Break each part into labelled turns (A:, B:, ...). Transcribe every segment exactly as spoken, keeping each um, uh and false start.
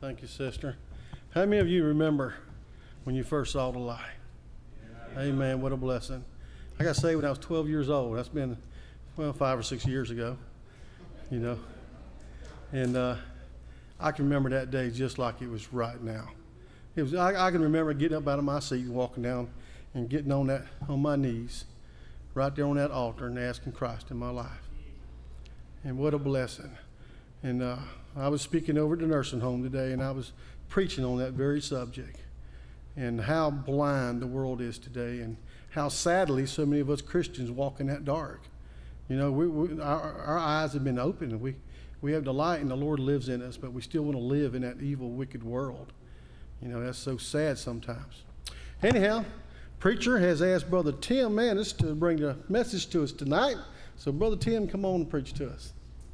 A: Thank you, sister. How many of you remember when you first saw the light? Yeah. Amen. What a blessing. I got saved when I was twelve years old. That's been, well, five or six years ago, you know. And uh, I can remember that day just like it was right now. It was. I, I can remember getting up out of my seat and walking down and getting on that on my knees right there on that altar and asking Christ in my life. And what a blessing. And uh, I was speaking over at the nursing home today, and I was preaching on that very subject and how blind the world is today and how sadly so many of us Christians walk in that dark. You know, we, we, our, our eyes have been opened, and we, we have the light, and the Lord lives in us, but we still want to live in that evil, wicked world. You know, that's so sad sometimes. Anyhow, preacher has asked Brother Tim Mannis to bring the message to us tonight. So, Brother Tim, come on and preach to us.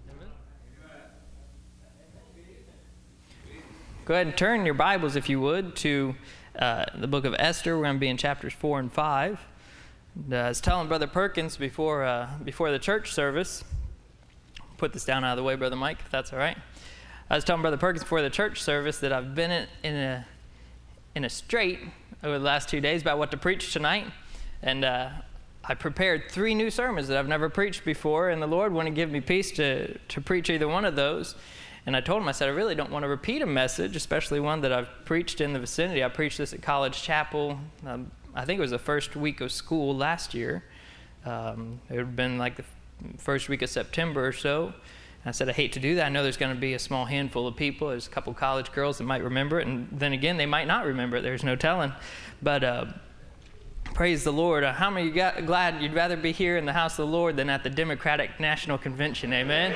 B: Go ahead and turn your Bibles, if you would, to uh, the book of Esther. We're going to be in chapters four and five. And, uh, I was telling Brother Perkins before uh, before the church service, put this down out of the way, Brother Mike, if that's all right. I was telling Brother Perkins before the church service that I've been in, in a in a strait over the last two days about what to preach tonight, and uh, I prepared three new sermons that I've never preached before, and the Lord wouldn't give me peace to to preach either one of those. And I told him, I said, I really don't want to repeat a message, especially one that I've preached in the vicinity. I preached this at College Chapel. Um, I think it was the first week of school last year. Um, it would have been like the first week of September or so. And I said, I hate to do that. I know there's going to be a small handful of people. There's a couple college girls that might remember it. And then again, they might not remember it. There's no telling. But uh, praise the Lord. Uh, how many of you got glad you'd rather be here in the house of the Lord than at the Democratic National Convention? Amen?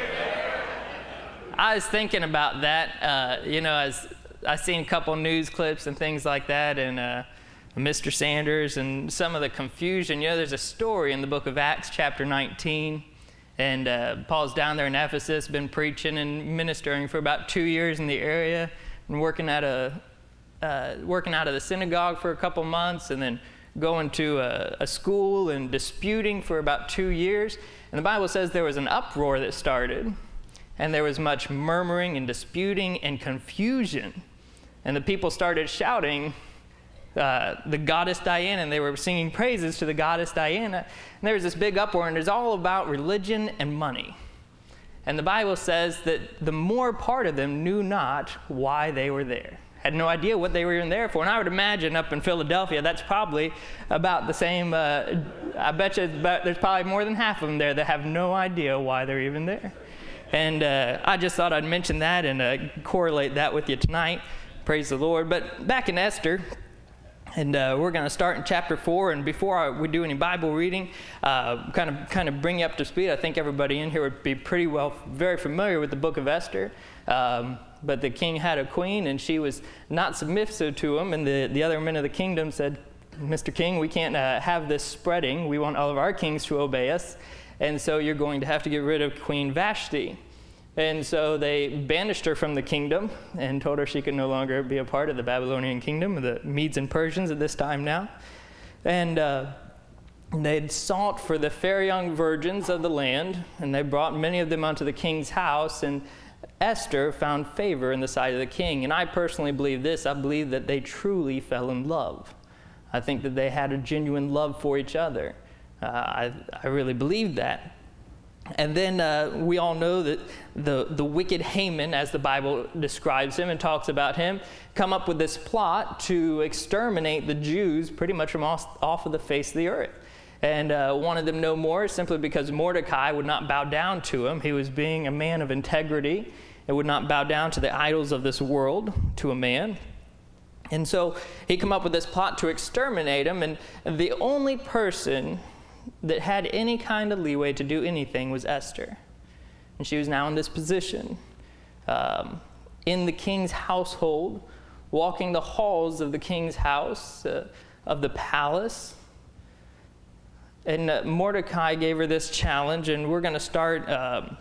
B: I was thinking about that, uh, you know, as I seen a couple news clips and things like that, and uh, Mister Sanders and some of the confusion. You know, there's a story in the book of Acts, chapter nineteen, and uh, Paul's down there in Ephesus, been preaching and ministering for about two years in the area, and working at a uh, working out of the synagogue for a couple months, and then going to a, a school and disputing for about two years. And the Bible says there was an uproar that started. And there was much murmuring and disputing and confusion. And the people started shouting uh, the goddess Diana, and they were singing praises to the goddess Diana. And there was this big uproar, and it's all about religion and money. And the Bible says that the more part of them knew not why they were there. Had no idea what they were even there for. And I would imagine up in Philadelphia, that's probably about the same. Uh, I bet you about, there's probably more than half of them there that have no idea why they're even there. And uh, I just thought I'd mention that and uh, correlate that with you tonight. Praise the Lord. But back in Esther, and uh, we're going to start in chapter four. And before I, we do any Bible reading, uh, kind of kind of bring you up to speed. I think everybody in here would be pretty well, very familiar with the book of Esther. Um, but the king had a queen, and she was not submissive to him. And the, the other men of the kingdom said, Mister King, we can't uh, have this spreading. We want all of our kings to obey us. And so you're going to have to get rid of Queen Vashti. And so they banished her from the kingdom and told her she could no longer be a part of the Babylonian kingdom, the Medes and Persians at this time now. And uh, they'd sought for the fair young virgins of the land, and they brought many of them unto the king's house, and Esther found favor in the sight of the king. And I personally believe this. I believe that they truly fell in love. I think that they had a genuine love for each other. Uh, I, I really believe that. And then uh, we all know that the, the wicked Haman, as the Bible describes him and talks about him, come up with this plot to exterminate the Jews pretty much from off, off of the face of the earth. And uh, wanted them no more simply because Mordecai would not bow down to him. He was being a man of integrity and would not bow down to the idols of this world, to a man. And so he come up with this plot to exterminate him, and the only person that had any kind of leeway to do anything was Esther. And she was now in this position, um, in the king's household, walking the halls of the king's house, uh, of the palace. And uh, Mordecai gave her this challenge, and we're going to start. Um,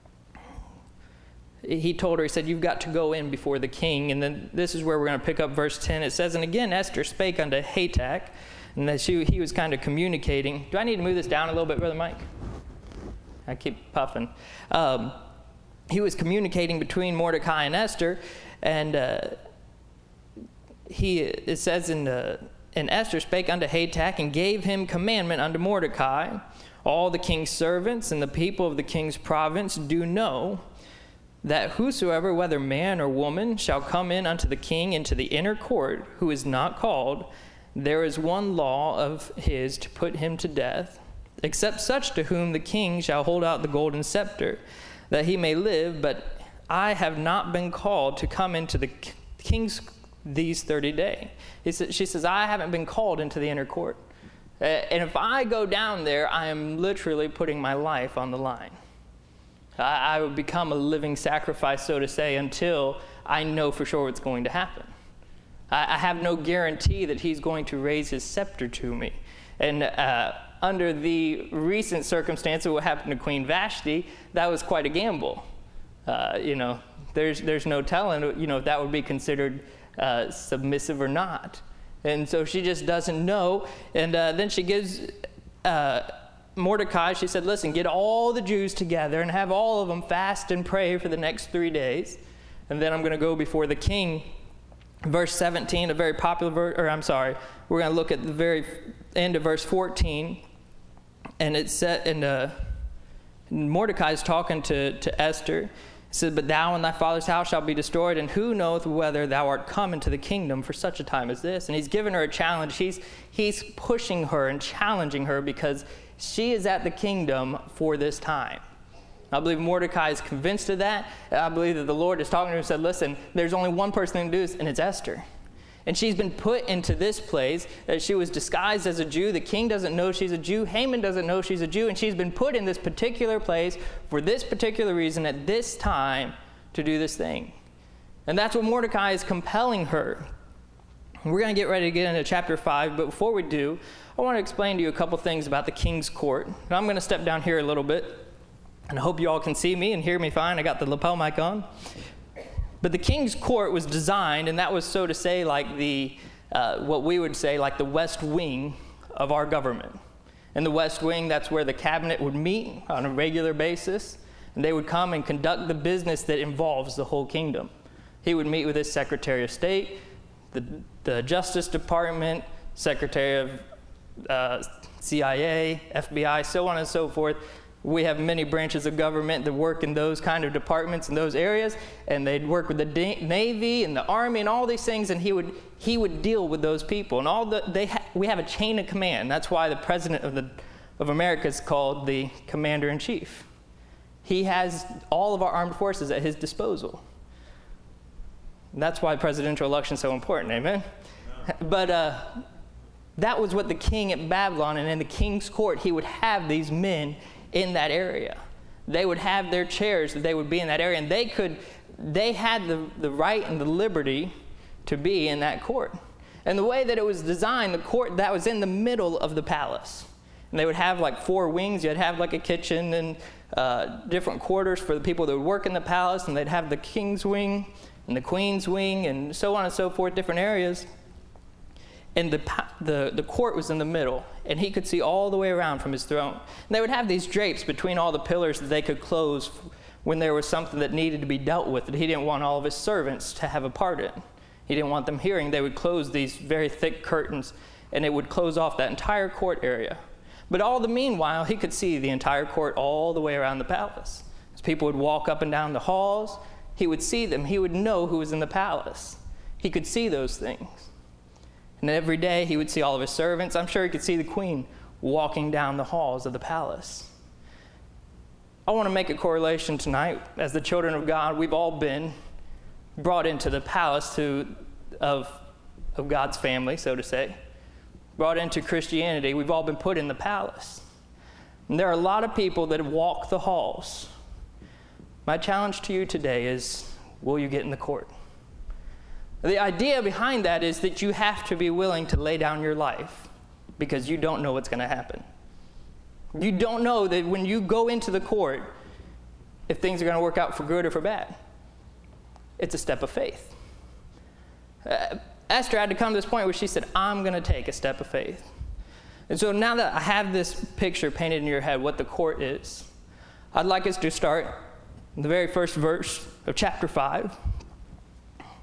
B: he told her, he said, you've got to go in before the king. And then this is where we're going to pick up verse ten. It says, and again Esther spake unto Hatak, and that she, he was kind of communicating. Do I need to move this down a little bit, Brother Mike? I keep puffing. Um, he was communicating between Mordecai and Esther, And uh, he, it says in, uh, and Esther spake unto Hatach and gave him commandment unto Mordecai. All the king's servants and the people of the king's province do know that whosoever, whether man or woman, shall come in unto the king into the inner court, who is not called, there is one law of his to put him to death, except such to whom the king shall hold out the golden scepter, that he may live. But I have not been called to come into the king's these thirty days. He sa- she says, I haven't been called into the inner court. Uh, and if I go down there, I am literally putting my life on the line. I, I would become a living sacrifice, so to say, until I know for sure what's going to happen. I, I have no guarantee that he's going to raise his scepter to me. And uh, under the recent circumstance of what happened to Queen Vashti, that was quite a gamble. Uh, you know, there's there's no telling, you know, if that would be considered uh, submissive or not. And so she just doesn't know. And uh, then she gives uh, Mordecai, she said, listen, get all the Jews together and have all of them fast and pray for the next three days. And then I'm going to go before the king. Verse seventeen, a very popular verse, or I'm sorry, we're going to look at the very end of verse fourteen. And it's set in uh, Mordecai is talking to, to Esther. He said, but thou and thy father's house shall be destroyed, and who knoweth whether thou art come into the kingdom for such a time as this? And he's given her a challenge. He's, he's pushing her and challenging her because she is at the kingdom for this time. I believe Mordecai is convinced of that. I believe that the Lord is talking to him and said, listen, there's only one person that can do this, and it's Esther. And she's been put into this place. That she was disguised as a Jew. The king doesn't know she's a Jew. Haman doesn't know she's a Jew. And she's been put in this particular place for this particular reason at this time to do this thing. And that's what Mordecai is compelling her. We're going to get ready to get into chapter five. But before we do, I want to explain to you a couple things about the king's court. And I'm going to step down here a little bit. And I hope you all can see me and hear me fine. I got the lapel mic on. But the king's court was designed, and that was, so to say, like the, uh, what we would say, like the west wing of our government. In the west wing, that's where the cabinet would meet on a regular basis, and they would come and conduct the business that involves the whole kingdom. He would meet with his Secretary of State, the, the Justice Department, Secretary of uh, C I A, F B I, so on and so forth. We have many branches of government that work in those kind of departments in those areas, and they'd work with the da- Navy and the Army and all these things, and he would he would deal with those people. And all the they ha- we have a chain of command. That's why the president of the of America is called the commander-in-chief. He has all of our armed forces at his disposal. And that's why presidential election is so important. Amen. No. But uh, that was what the king at Babylon, and in the king's court, he would have these men in that area. They would have their chairs that they would be in that area, and they could they had the, the right and the liberty to be in that court. And the way that it was designed, the court that was in the middle of the palace. And they would have like four wings. You'd have like a kitchen and uh, different quarters for the people that would work in the palace, and they'd have the king's wing and the queen's wing and so on and so forth, different areas. And the, the the court was in the middle, and he could see all the way around from his throne. And they would have these drapes between all the pillars that they could close when there was something that needed to be dealt with that he didn't want all of his servants to have a part in. He didn't want them hearing. They would close these very thick curtains, and it would close off that entire court area. But all the meanwhile, he could see the entire court all the way around the palace. As people would walk up and down the halls, he would see them. He would know who was in the palace. He could see those things. And every day he would see all of his servants. I'm sure he could see the queen walking down the halls of the palace. I want to make a correlation tonight. As the children of God, we've all been brought into the palace to, of, of God's family, so to say. Brought into Christianity. We've all been put in the palace. And there are a lot of people that walk the halls. My challenge to you today is, will you get in the court? The idea behind that is that you have to be willing to lay down your life because you don't know what's going to happen. You don't know that when you go into the court, if things are going to work out for good or for bad. It's a step of faith. Uh, Esther had to come to this point where she said, I'm going to take a step of faith. And so now that I have this picture painted in your head, what the court is, I'd like us to start in the very first verse of chapter five.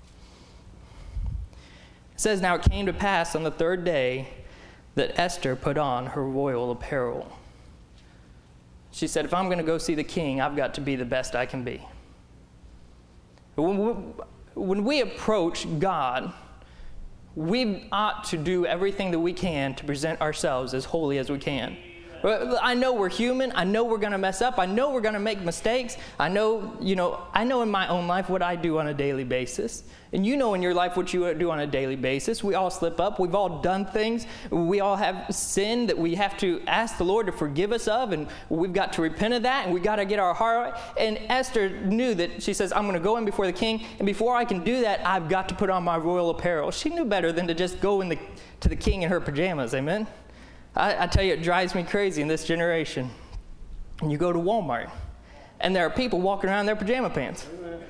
B: It says, now it came to pass on the third day that Esther put on her royal apparel. She said, if I'm going to go see the king, I've got to be the best I can be. When we, when we approach God, we ought to do everything that we can to present ourselves as holy as we can. I know we're human. I know we're going to mess up. I know we're going to make mistakes. I know, you know, I know in my own life what I do on a daily basis. And you know in your life what you do on a daily basis. We all slip up. We've all done things. We all have sin that we have to ask the Lord to forgive us of. And we've got to repent of that. And we've got to get our heart right. And Esther knew that. She says, I'm going to go in before the king. And before I can do that, I've got to put on my royal apparel. She knew better than to just go in the, to the king in her pajamas. Amen? I, I tell you, it drives me crazy in this generation. And you go to Walmart, and there are people walking around in their pajama pants.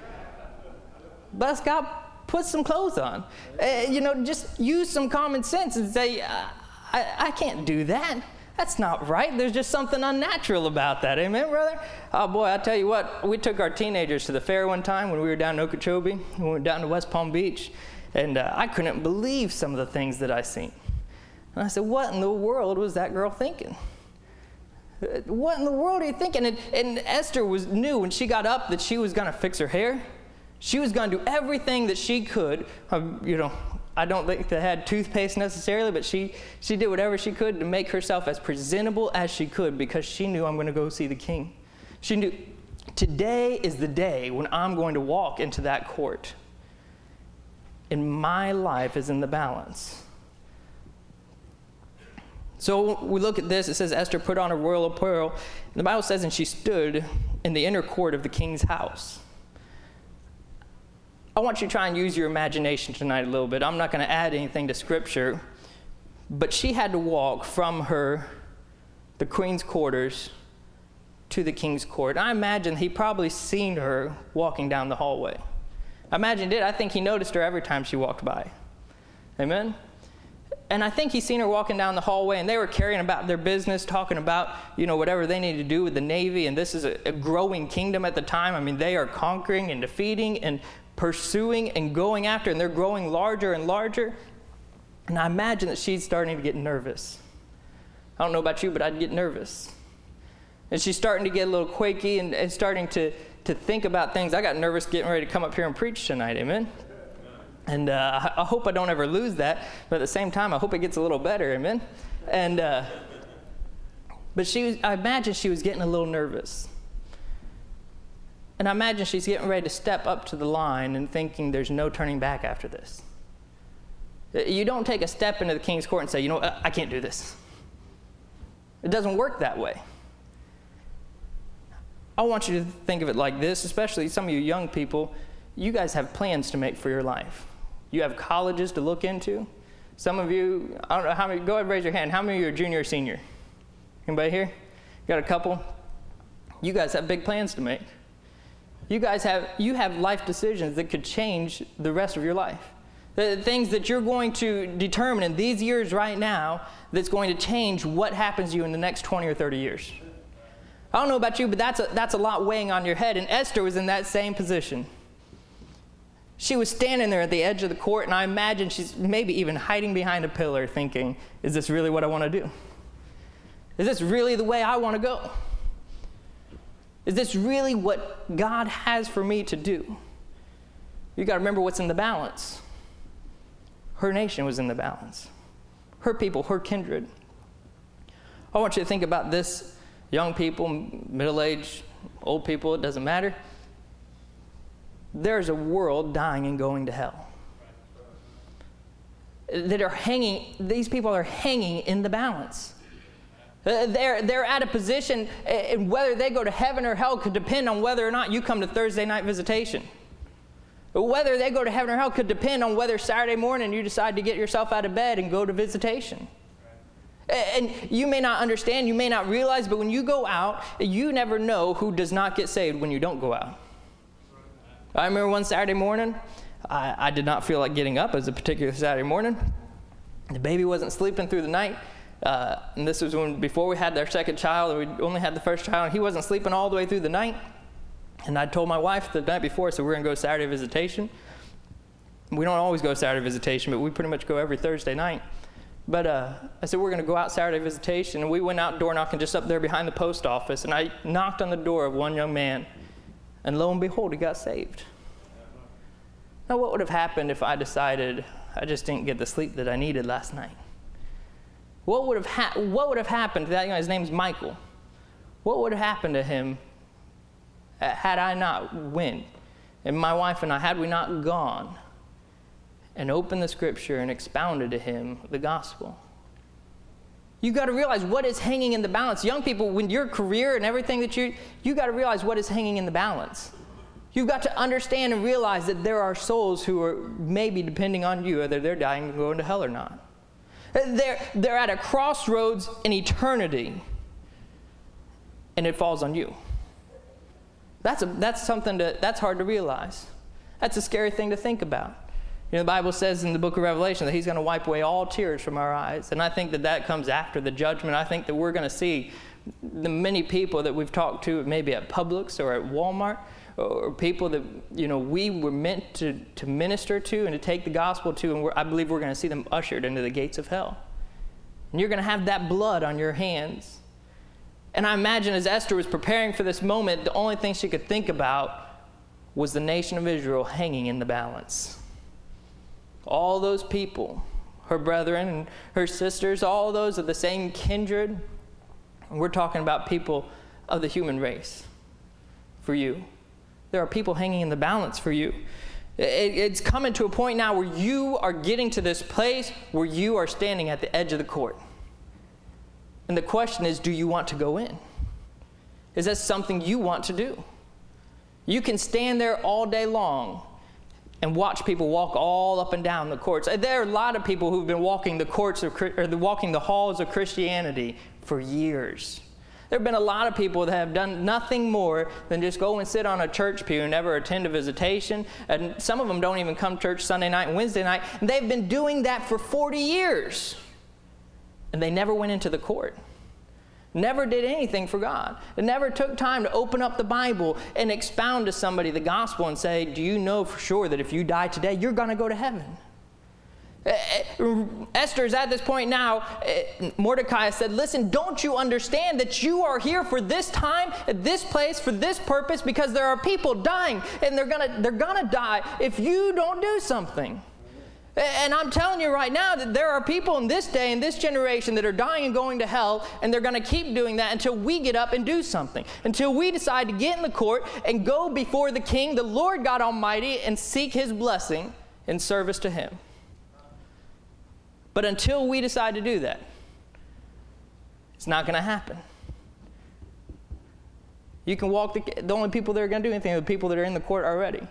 B: But God, put some clothes on. Uh, you know, just use some common sense and say, I, I can't do that. That's not right. There's just something unnatural about that. Amen, brother? Oh, boy, I tell you what, we took our teenagers to the fair one time when we were down in Okeechobee. We went down to West Palm Beach, and uh, I couldn't believe some of the things that I seen. And I said, what in the world was that girl thinking? What in the world are you thinking? And, and Esther was knew when she got up that she was going to fix her hair. She was going to do everything that she could. Um, you know, I don't think they had toothpaste necessarily, but she, she did whatever she could to make herself as presentable as she could because she knew I'm going to go see the king. She knew today is the day when I'm going to walk into that court. And my life is in the balance. So we look at this, it says Esther put on her royal apparel. And the Bible says, and she stood in the inner court of the king's house. I want you to try and use your imagination tonight a little bit. I'm not going to add anything to Scripture. But she had to walk from her, the queen's quarters, to the king's court. I imagine he probably seen her walking down the hallway. I imagine he did. I think he noticed her every time she walked by. Amen? And I think he's seen her walking down the hallway, and they were carrying about their business, talking about, you know, whatever they needed to do with the Navy. And this is a, a growing kingdom at the time. I mean, they are conquering and defeating and pursuing and going after, and they're growing larger and larger. And I imagine that she's starting to get nervous. I don't know about you, but I'd get nervous. And she's starting to get a little quaky and, and starting to, to think about things. I got nervous getting ready to come up here and preach tonight. Amen? And uh, I hope I don't ever lose that, but at the same time, I hope it gets a little better, amen? And, uh, but she was, I imagine she was getting a little nervous. And I imagine she's getting ready to step up to the line and thinking there's no turning back after this. You don't take a step into the king's court and say, you know, I can't do this. It doesn't work that way. I want you to think of it like this, especially some of you young people. You guys have plans to make for your life. You have colleges to look into. Some of you, I don't know how many, go ahead and raise your hand. How many of you are junior or senior? Anybody here? You got a couple? You guys have big plans to make. You guys have, you have life decisions that could change the rest of your life. The things that you're going to determine in these years right now that's going to change what happens to you in the next twenty or thirty years. I don't know about you, but that's a, that's a lot weighing on your head. And Esther was in that same position. She was standing there at the edge of the court, and I imagine she's maybe even hiding behind a pillar thinking, is this really what I want to do? Is this really the way I want to go? Is this really what God has for me to do? You got to remember what's in the balance. Her nation was in the balance. Her people, her kindred. I want you to think about this. Young people, middle-aged, old people, it doesn't matter. There's a world dying and going to hell. That are hanging, these people are hanging in the balance. Uh, they're, they're at a position, and whether they go to heaven or hell could depend on whether or not you come to Thursday night visitation. Whether they go to heaven or hell could depend on whether Saturday morning you decide to get yourself out of bed and go to visitation. And you may not understand, you may not realize, but when you go out, you never know who does not get saved when you don't go out. I remember one Saturday morning, I, I did not feel like getting up. It was a particular Saturday morning. The baby wasn't sleeping through the night. Uh, and this was when before we had our second child, and we only had the first child, and he wasn't sleeping all the way through the night. And I told my wife the night before, so we're going to go Saturday visitation. We don't always go Saturday visitation, but we pretty much go every Thursday night. But uh, I said, we're going to go out Saturday visitation. And we went out door knocking just up there behind the post office. And I knocked on the door of one young man. And lo and behold, he got saved. Now, what would have happened if I decided I just didn't get the sleep that I needed last night? What would have, ha- what would have happened to that guy? His name's Michael. What would have happened to him had I not went? And my wife and I, had we not gone and opened the scripture and expounded to him the gospel? You got to realize what is hanging in the balance. Young people, when your career and everything that you, you got to realize what is hanging in the balance. You've got to understand and realize that there are souls who are maybe depending on you, whether they're dying and going to hell or not. They're, they're at a crossroads in eternity, and it falls on you. That's, a, that's something to, that's hard to realize. That's a scary thing to think about. You know, the Bible says in the book of Revelation that he's going to wipe away all tears from our eyes. And I think that that comes after the judgment. I think that we're going to see the many people that we've talked to, maybe at Publix or at Walmart, or people that, you know, we were meant to, to minister to and to take the gospel to, and we're, I believe we're going to see them ushered into the gates of hell. And you're going to have that blood on your hands. And I imagine as Esther was preparing for this moment, the only thing she could think about was the nation of Israel hanging in the balance. All those people, her brethren and her sisters, all those of the same kindred. And we're talking about people of the human race for you. There are people hanging in the balance for you. It, it's coming to a point now where you are getting to this place where you are standing at the edge of the court. And the question is, do you want to go in? Is that something you want to do? You can stand there all day long and watch people walk all up and down the courts. There are a lot of people who've been walking the courts of, or walking the halls of Christianity for years. There have been a lot of people that have done nothing more than just go and sit on a church pew and never attend a visitation. And some of them don't even come to church Sunday night and Wednesday night. And they've been doing that for forty years. And they never went into the court. Never did anything for God. It never took time to open up the Bible and expound to somebody the gospel and say, do you know for sure that if you die today, you're going to go to heaven? Esther is at this point now. Mordecai said, listen, don't you understand that you are here for this time, at this place, for this purpose, because there are people dying, and they're gonna they're gonna die if you don't do something. And I'm telling you right now that there are people in this day, in this generation, that are dying and going to hell, and they're going to keep doing that until we get up and do something. Until we decide to get in the court and go before the King, the Lord God Almighty, and seek His blessing in service to Him. But until we decide to do that, it's not going to happen. You can walk, the, the only people that are going to do anything are the people that are in the court already.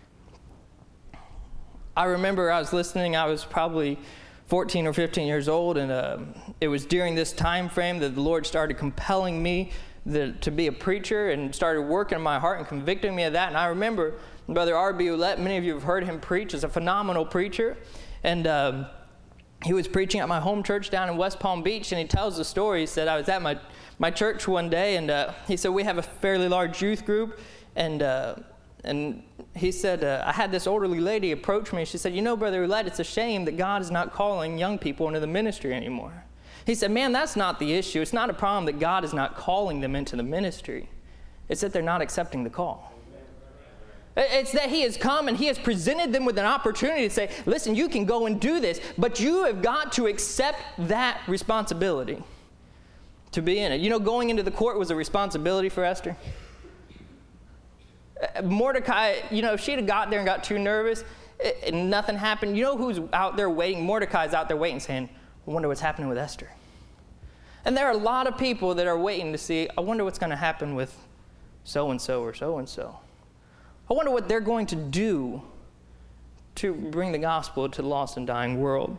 B: I remember I was listening, I was probably fourteen or fifteen years old, and uh, it was during this time frame that the Lord started compelling me the, to be a preacher and started working in my heart and convicting me of that. And I remember Brother R B Ouellette, many of you have heard him preach, is a phenomenal preacher. And um, he was preaching at my home church down in West Palm Beach, and he tells the story. He said, I was at my, my church one day, and uh, he said, we have a fairly large youth group, and uh, and he said, uh, I had this elderly lady approach me. She said, you know, Brother Ouellette, it's a shame that God is not calling young people into the ministry anymore. He said, man, that's not the issue. It's not a problem that God is not calling them into the ministry. It's that they're not accepting the call. It's that He has come and He has presented them with an opportunity to say, listen, you can go and do this, but you have got to accept that responsibility to be in it. You know, going into the court was a responsibility for Esther. Mordecai, you know, if she'd have got there and got too nervous and nothing happened, you know who's out there waiting? Mordecai's out there waiting saying, I wonder what's happening with Esther. And there are a lot of people that are waiting to see, I wonder what's going to happen with so-and-so or so-and-so. I wonder what they're going to do to bring the gospel to the lost and dying world.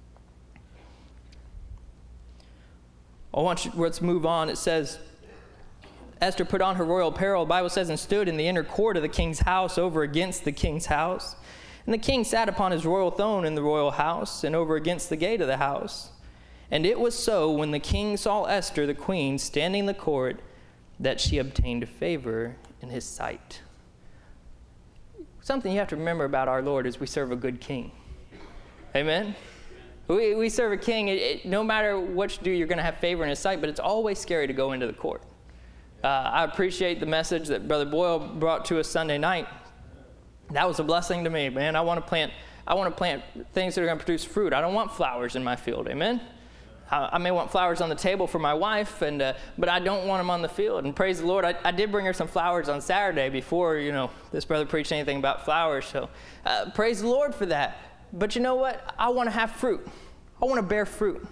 B: I want you, let's move on. It says, Esther put on her royal apparel, the Bible says, and stood in the inner court of the king's house over against the king's house. And the king sat upon his royal throne in the royal house and over against the gate of the house. And it was so when the king saw Esther, the queen, standing in the court, that she obtained favor in his sight. something you have to remember about our Lord is we serve a good king. Amen? We, we serve a king. It, it, no matter what you do, you're going to have favor in his sight, but it's always scary to go into the court. Uh, I appreciate the message that Brother Boyle brought to us Sunday night. That was a blessing to me, man. I want to plant I want to plant things that are going to produce fruit. I don't want flowers in my field. Amen? I, I may want flowers on the table for my wife, and uh, but I don't want them on the field. And praise the Lord, I, I did bring her some flowers on Saturday before, you know, this brother preached anything about flowers. So uh, praise the Lord for that. But you know what? I want to have fruit. I want to bear fruit.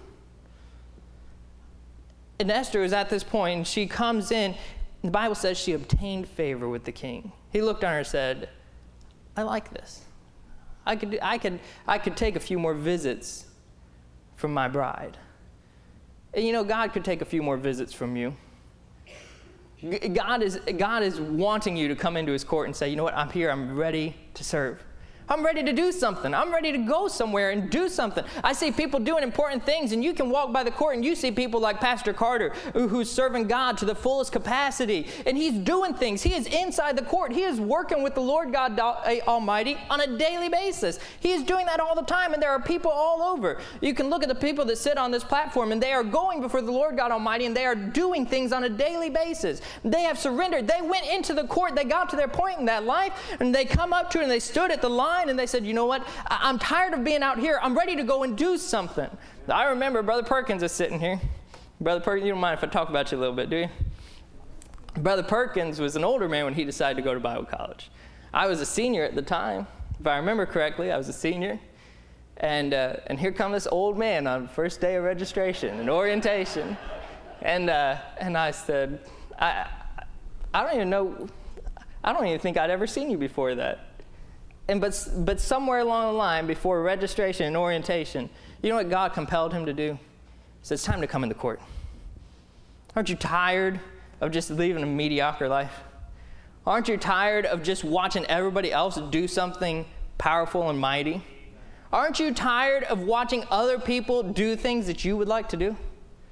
B: And Esther is at this point, and she comes in. The Bible says she obtained favor with the king. He looked on her and said, I like this. I could, I could, I could take a few more visits from my bride. And you know, God could take a few more visits from you. God is, God is wanting you to come into his court and say, you know what, I'm here, I'm ready to serve. I'm ready to do something. I'm ready to go somewhere and do something. I see people doing important things, and you can walk by the court and you see people like Pastor Carter, who, who's serving God to the fullest capacity, and he's doing things. He is inside the court. He is working with the Lord God Almighty on a daily basis. He is doing that all the time, and there are people all over. You can look at the people that sit on this platform, and they are going before the Lord God Almighty, and they are doing things on a daily basis. They have surrendered. They went into the court. They got to their point in that life, and they come up to it, and they stood at the line, and they said, you know what, I- I'm tired of being out here. I'm ready to go and do something. I remember Brother Perkins is sitting here. Brother Perkins, you don't mind if I talk about you a little bit, do you? Brother Perkins was an older man when he decided to go to Bible college. I was a senior at the time. If I remember correctly, I was a senior. And uh, and here comes this old man on first day of registration and orientation. And uh, and I said, I I don't even know, I don't even think I'd ever seen you before that. And but but somewhere along the line, before registration and orientation, you know what God compelled him to do? He said, it's time to come into court. Aren't you tired of just living a mediocre life? Aren't you tired of just watching everybody else do something powerful and mighty? Aren't you tired of watching other people do things that you would like to do?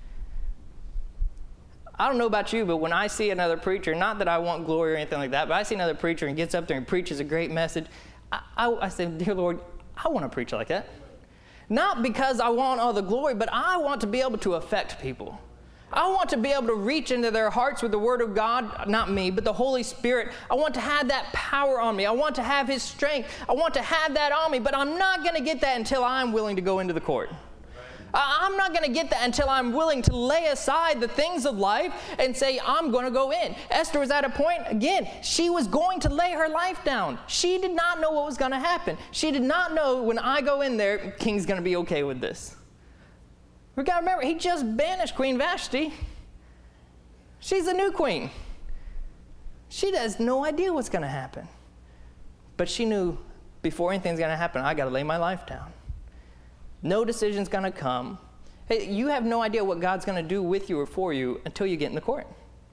B: I don't know about you, but when I see another preacher, not that I want glory or anything like that, but I see another preacher and gets up there and preaches a great message, I, I, I say, dear Lord, I want to preach like that. Not because I want all the glory, but I want to be able to affect people. I want to be able to reach into their hearts with the Word of God, not me, but the Holy Spirit. I want to have that power on me. I want to have His strength. I want to have that on me, but I'm not going to get that until I'm willing to go into the court. I'm not going to get that until I'm willing to lay aside the things of life and say, I'm going to go in. Esther was at a point, again, she was going to lay her life down. She did not know what was going to happen. She did not know when I go in there, King's going to be okay with this. We got to remember, he just banished Queen Vashti. She's the new queen. She has no idea what's going to happen. But she knew before anything's going to happen, I got to lay my life down. No decision's going to come. Hey, you have no idea what God's going to do with you or for you until you get in the court.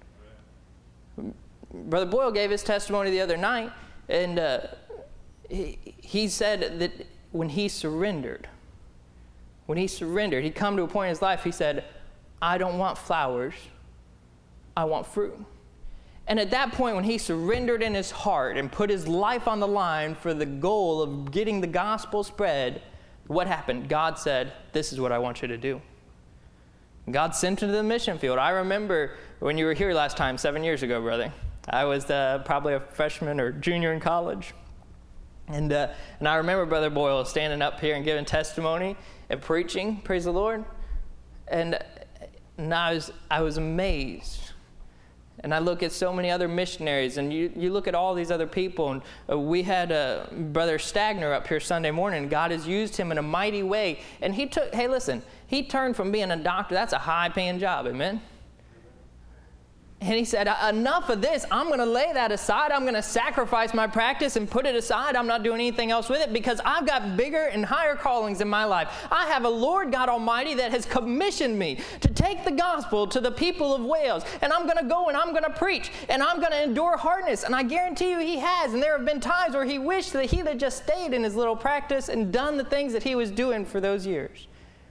B: Brother Boyle gave his testimony the other night, and uh, he, he said that when he surrendered, when he surrendered, he'd come to a point in his life, he said, I don't want flowers, I want fruit. And at that point, when he surrendered in his heart and put his life on the line for the goal of getting the gospel spread, what happened? God said, this is what I want you to do. God sent him to the mission field. I remember when you were here last time, seven years ago, brother. I was uh, probably a freshman or junior in college. And uh, and I remember Brother Boyle standing up here and giving testimony and preaching, praise the Lord. And, and I was I was amazed. And I look at so many other missionaries, and you, you look at all these other people, and uh, we had uh, Brother Stagner up here Sunday morning, and God has used him in a mighty way. And he took, hey, listen, he turned from being a doctor, that's a high-paying job, amen? And he said, enough of this. I'm going to lay that aside. I'm going to sacrifice my practice and put it aside. I'm not doing anything else with it because I've got bigger and higher callings in my life. I have a Lord God Almighty that has commissioned me to take the gospel to the people of Wales. And I'm going to go and I'm going to preach. And I'm going to endure hardness. And I guarantee you he has. And there have been times where he wished that he had just stayed in his little practice and done the things that he was doing for those years.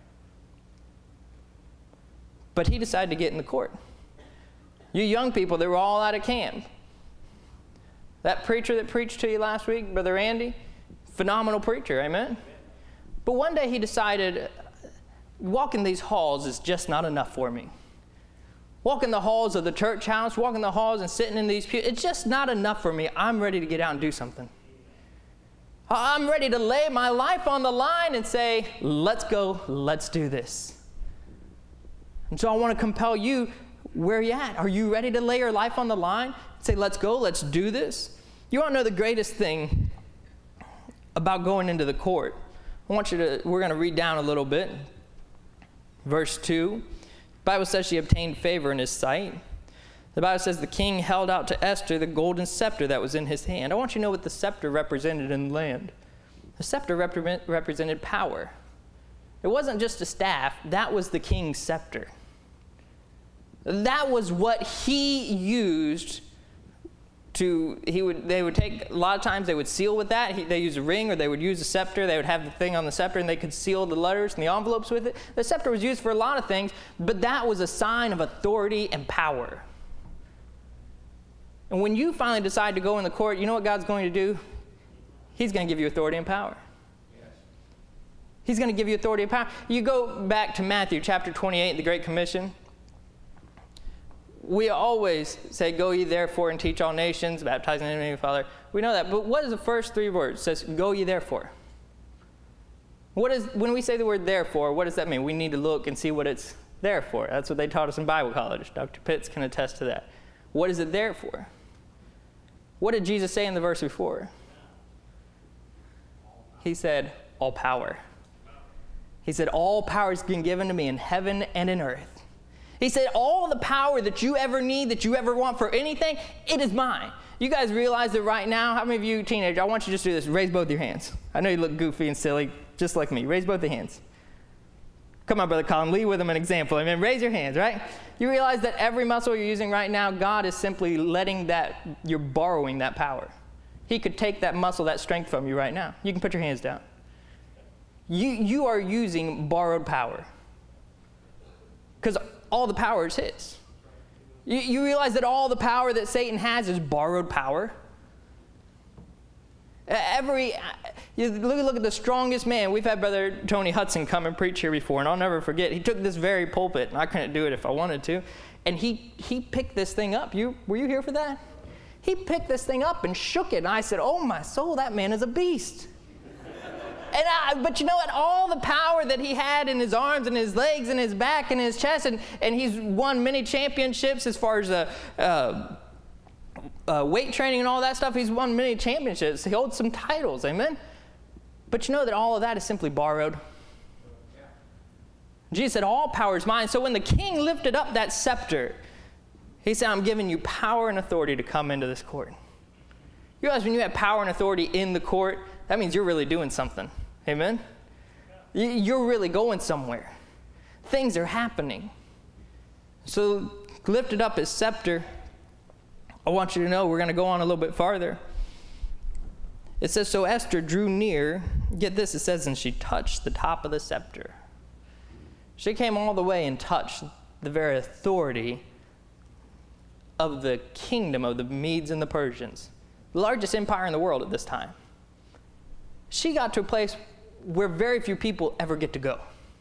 B: But he decided to get in the court. You young people, they were all out of camp. That preacher that preached to you last week, Brother Andy, phenomenal preacher, amen? But one day he decided, walking these halls is just not enough for me. Walking the halls of the church house, walking the halls and sitting in these pews, it's just not enough for me. I'm ready to get out and do something. I'm ready to lay my life on the line and say, let's go, let's do this. And so I want to compel you, where are you at? Are you ready to lay your life on the line? Say, let's go, let's do this. You want to know the greatest thing about going into the court? I want you to, we're going to read down a little bit. Verse two, the Bible says she obtained favor in his sight. The Bible says the king held out to Esther the golden scepter that was in his hand. I want you to know what the scepter represented in the land. The scepter represent, represented power. It wasn't just a staff. That was the king's scepter. That was what he used to, he would, they would take, a lot of times they would seal with that. He, they use a ring or they would use a scepter. They would have the thing on the scepter and they could seal the letters and the envelopes with it. The scepter was used for a lot of things, but that was a sign of authority and power. And when you finally decide to go in the court, you know what God's going to do? He's going to give you authority and power. Yes. He's going to give you authority and power. You go back to Matthew chapter twenty-eight, the Great Commission. We always say, go ye therefore and teach all nations, baptizing in the name of the Father. We know that. But what is the first three words? It says, go ye therefore. What is, when we say the word therefore, what does that mean? We need to look and see what it's there for. That's what they taught us in Bible college. Doctor Pitts can attest to that. What is it there for? What did Jesus say in the verse before? He said, all power. He said, all power has been given to me in heaven and in earth. He said, all the power that you ever need, that you ever want for anything, it is mine. You guys realize that right now? How many of you teenagers, I want you to just do this. Raise both your hands. I know you look goofy and silly, just like me. Raise both the hands. Come on, Brother Colin, lead with them an example. I mean, raise your hands, right? You realize that every muscle you're using right now, God is simply letting that, you're borrowing that power. He could take that muscle, that strength from you right now. You can put your hands down. You, you are using borrowed power. Because all the power is his. You, you realize that all the power that Satan has is borrowed power? Every, you look, look at the strongest man. We've had Brother Tony Hudson come and preach here before, and I'll never forget. He took this very pulpit, and I couldn't do it if I wanted to, and he he picked this thing up. You were you here for that? He picked this thing up and shook it, and I said, "Oh my soul, that man is a beast." And I, but you know what? All the power that he had in his arms and his legs and his back and his chest, and, and he's won many championships as far as a. Uh, Uh, weight training and all that stuff. He's won many championships. He holds some titles, amen? But you know that all of that is simply borrowed. Yeah. Jesus said, all power is mine. So when the king lifted up that scepter, he said, I'm giving you power and authority to come into this court. You realize when you have power and authority in the court, that means you're really doing something, amen? Yeah. You're really going somewhere. Things are happening. So lifted up his scepter. I want you to know, we're going to go on a little bit farther. It says, so Esther drew near. Get this, it says, and she touched the top of the scepter. She came all the way and touched the very authority of the kingdom of the Medes and the Persians, the largest empire in the world at this time. She got to a place where very few people ever get to go.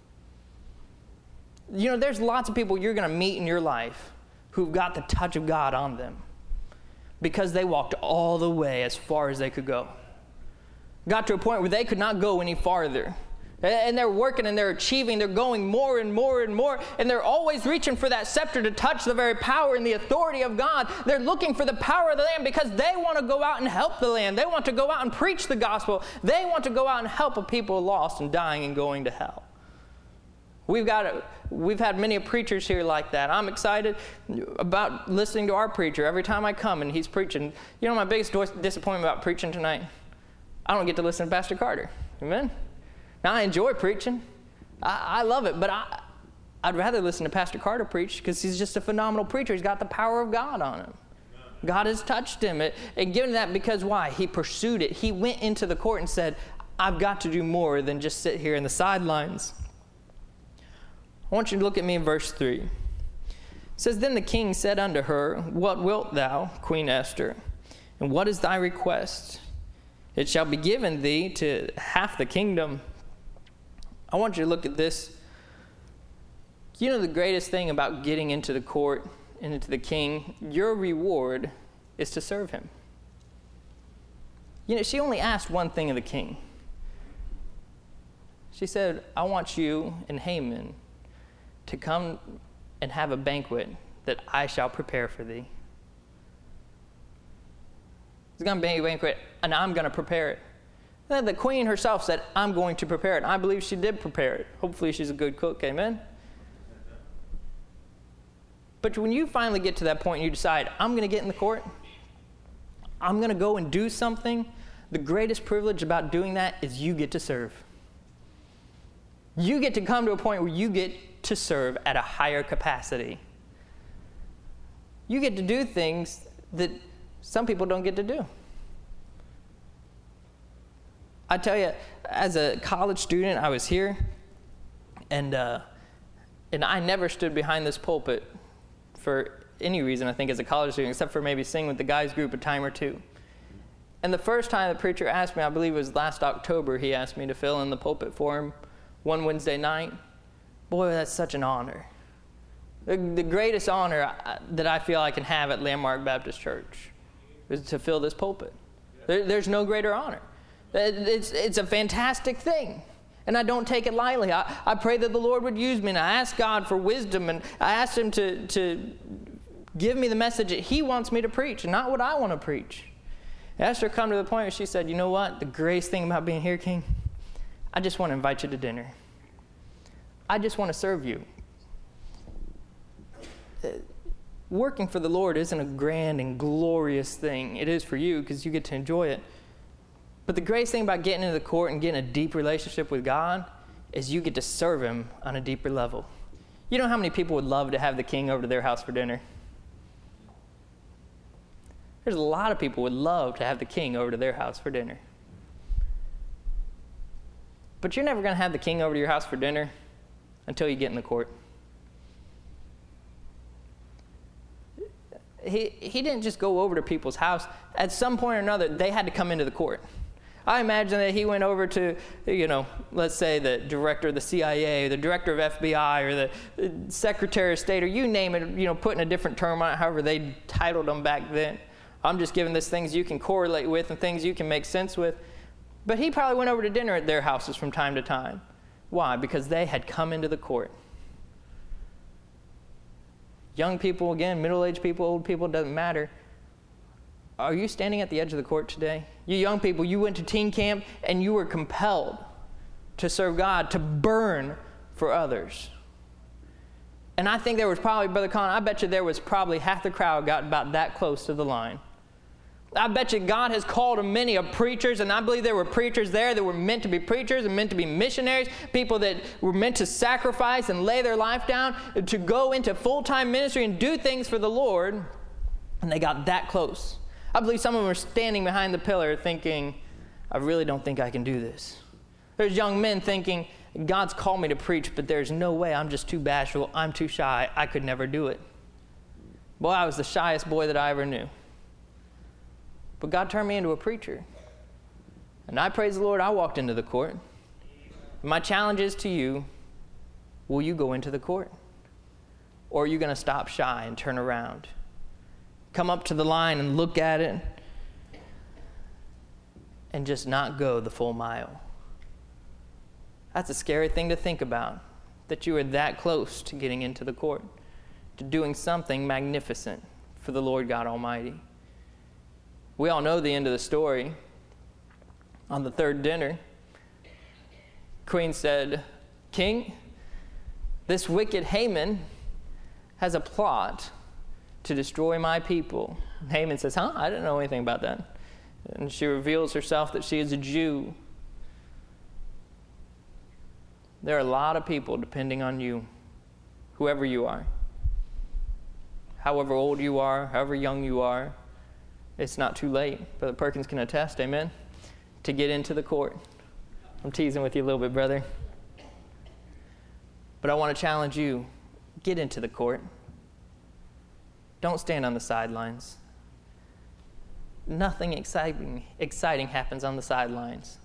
B: You know, there's lots of people you're going to meet in your life who've got the touch of God on them, because they walked all the way as far as they could go. Got to a point where they could not go any farther. And they're working and they're achieving. They're going more and more and more. And they're always reaching for that scepter to touch the very power and the authority of God. They're looking for the power of the land because they want to go out and help the land. They want to go out and preach the gospel. They want to go out and help a people lost and dying and going to hell. We've got a, we've had many preachers here like that. I'm excited about listening to our preacher every time I come and he's preaching. You know my biggest disappointment about preaching tonight? I don't get to listen to Pastor Carter. Amen? Now I enjoy preaching. I, I love it, but I, I'd rather listen to Pastor Carter preach because he's just a phenomenal preacher. He's got the power of God on him. God has touched him and given that because why? He pursued it. He went into the court and said, I've got to do more than just sit here in the sidelines. I want you to look at me in verse three. It says, then the king said unto her, what wilt thou, Queen Esther? And what is thy request? It shall be given thee to half the kingdom. I want you to look at this. You know the greatest thing about getting into the court and into the king, your reward is to serve him. You know, she only asked one thing of the king. She said, I want you and Haman to come and have a banquet that I shall prepare for thee. It's going to be a banquet, and I'm going to prepare it. Then the queen herself said, I'm going to prepare it. And I believe she did prepare it. Hopefully she's a good cook, amen? But when you finally get to that point and you decide, I'm going to get in the court, I'm going to go and do something, the greatest privilege about doing that is you get to serve. You get to come to a point where you get to serve at a higher capacity. You get to do things that some people don't get to do. I tell you, as a college student, I was here, and uh, and I never stood behind this pulpit for any reason, I think, as a college student, except for maybe sing with the guys group a time or two. And the first time the preacher asked me, I believe it was last October, he asked me to fill in the pulpit for him one Wednesday night. Boy, that's such an honor. The, the greatest honor I, that I feel I can have at Landmark Baptist Church is to fill this pulpit. There, there's no greater honor. It's, it's a fantastic thing, and I don't take it lightly. I, I pray that the Lord would use me, and I ask God for wisdom, and I ask him to, to give me the message that he wants me to preach, and not what I want to preach. I asked her to come to the point where she said, you know what, the greatest thing about being here, King, I just want to invite you to dinner. I just want to serve you. Working for the Lord isn't a grand and glorious thing. It is for you because you get to enjoy it. But the greatest thing about getting into the court and getting a deep relationship with God is you get to serve him on a deeper level. You know how many people would love to have the king over to their house for dinner? There's a lot of people would love to have the king over to their house for dinner. But you're never going to have the king over to your house for dinner until you get in the court. He, he didn't just go over to people's house. At some point or another, they had to come into the court. I imagine that he went over to, you know, let's say the director of the C I A, or the director of F B I, or the Secretary of State, or you name it, you know, putting a different term on it, however they titled them back then. I'm just giving this things you can correlate with and things you can make sense with. But he probably went over to dinner at their houses from time to time. Why? Because they had come into the court. Young people, again, middle-aged people, old people, doesn't matter. Are you standing at the edge of the court today? You young people, you went to teen camp and you were compelled to serve God, to burn for others. And I think there was probably, Brother Colin, I bet you there was probably half the crowd got about that close to the line. I bet you God has called many of preachers, and I believe there were preachers there that were meant to be preachers and meant to be missionaries, people that were meant to sacrifice and lay their life down to go into full-time ministry and do things for the Lord, and they got that close. I believe some of them were standing behind the pillar thinking, I really don't think I can do this. There's young men thinking, God's called me to preach, but there's no way, I'm just too bashful, I'm too shy, I could never do it. Boy, I was the shyest boy that I ever knew. But God turned me into a preacher. And I praise the Lord, I walked into the court. My challenge is to you, will you go into the court? Or are you going to stop shy and turn around? Come up to the line and look at it and just not go the full mile. That's a scary thing to think about, that you are that close to getting into the court, to doing something magnificent for the Lord God Almighty. We all know the end of the story. On the third dinner, Queen said, King, this wicked Haman has a plot to destroy my people. And Haman says, huh? I didn't know anything about that. And she reveals herself that she is a Jew. There are a lot of people depending on you, whoever you are. However old you are, however young you are, it's not too late. Brother Perkins can attest, amen, to get into the court. I'm teasing with you a little bit, brother. But I want to challenge you, get into the court. Don't stand on the sidelines. nothing exciting, exciting happens on the sidelines.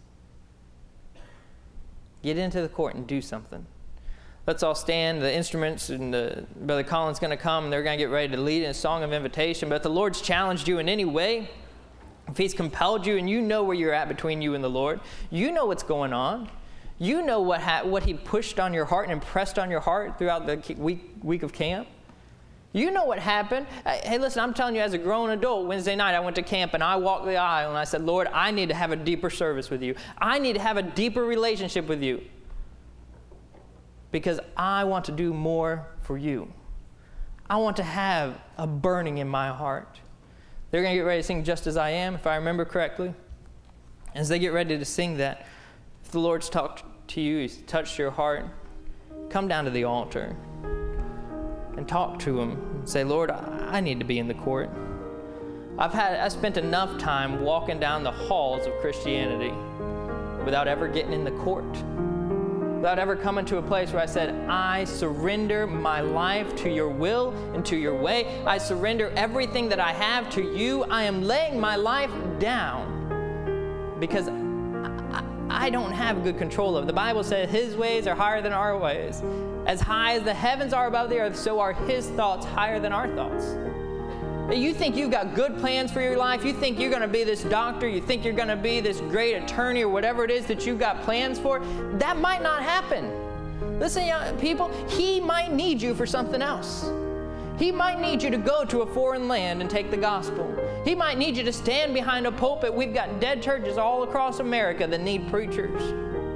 B: Get into the court and do something. Let's all stand. The instruments and the, Brother Colin's going to come, and they're going to get ready to lead in a song of invitation. But if the Lord's challenged you in any way, if he's compelled you and you know where you're at between you and the Lord, you know what's going on. You know what ha- what he pushed on your heart and impressed on your heart throughout the week, week of camp. You know what happened. Hey, listen, I'm telling you, as a grown adult, Wednesday night I went to camp and I walked the aisle and I said, Lord, I need to have a deeper service with you. I need to have a deeper relationship with you because I want to do more for you. I want to have a burning in my heart. They're going to get ready to sing Just As I Am, if I remember correctly. As they get ready to sing that, if the Lord's talked to you, he's touched your heart, come down to the altar and talk to him and say, Lord, I need to be in the court. I've had I spent enough time walking down the halls of Christianity without ever getting in the court, without ever coming to a place where I said, I surrender my life to your will and to your way. I surrender everything that I have to you. I am laying my life down because I, I don't have good control of it. The Bible says his ways are higher than our ways. As high as the heavens are above the earth, so are his thoughts higher than our thoughts. You think you've got good plans for your life. You think you're going to be this doctor. You think you're going to be this great attorney or whatever it is that you've got plans for. That might not happen. Listen, young people, he might need you for something else. He might need you to go to a foreign land and take the gospel. He might need you to stand behind a pulpit. We've got dead churches all across America that need preachers.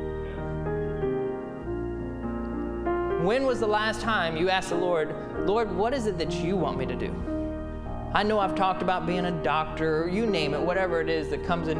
B: When was the last time you asked the Lord, Lord, what is it that you want me to do? I know I've talked about being a doctor, or you name it, whatever it is that comes into